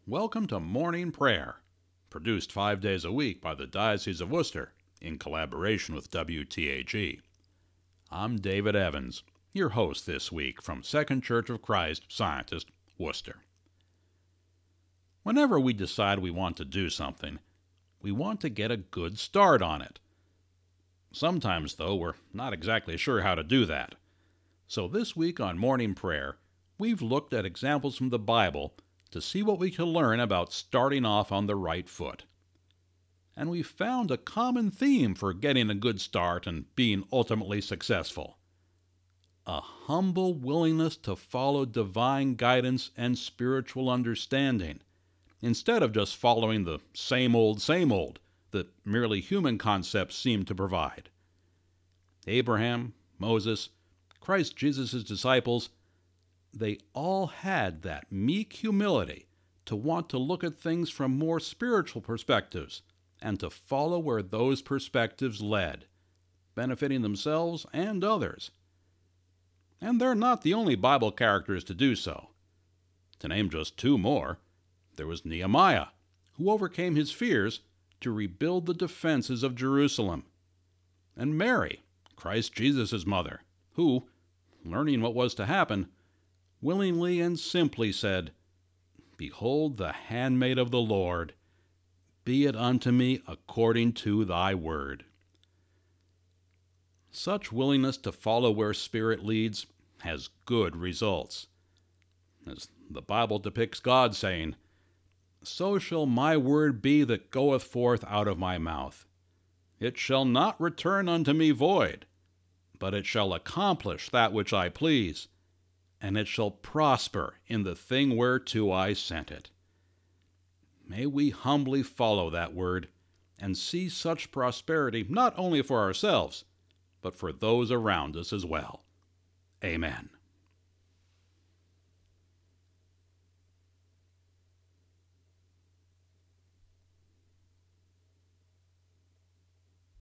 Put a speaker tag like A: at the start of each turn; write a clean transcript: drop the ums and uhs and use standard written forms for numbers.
A: Welcome to Morning Prayer, produced 5 days a week by the Diocese of Worcester in collaboration with WTAG. I'm David Evans, your host this week from Second Church of Christ, Scientist, Worcester. Whenever we decide we want to do something, we want to get a good start on it. Sometimes, though, we're not exactly sure how to do that. So this week on Morning Prayer, we've looked at examples from the Bible to see what we can learn about starting off on the right foot. And we found a common theme for getting a good start and being ultimately successful. A humble willingness to follow divine guidance and spiritual understanding, instead of just following the same old that merely human concepts seem to provide. Abraham, Moses, Christ Jesus' disciples, they all had that meek humility to want to look at things from more spiritual perspectives and to follow where those perspectives led, benefiting themselves and others. And they're not the only Bible characters to do so. To name just two more, there was Nehemiah, who overcame his fears to rebuild the defenses of Jerusalem, and Mary, Christ Jesus' mother, who, learning what was to happen, willingly and simply said, "Behold the handmaid of the Lord, be it unto me according to thy word." Such willingness to follow where Spirit leads has good results. As the Bible depicts God saying, "So shall my word be that goeth forth out of my mouth. It shall not return unto me void, but it shall accomplish that which I please, and it shall prosper in the thing whereto I sent it." May we humbly follow that word and see such prosperity not only for ourselves, but for those around us as well. Amen.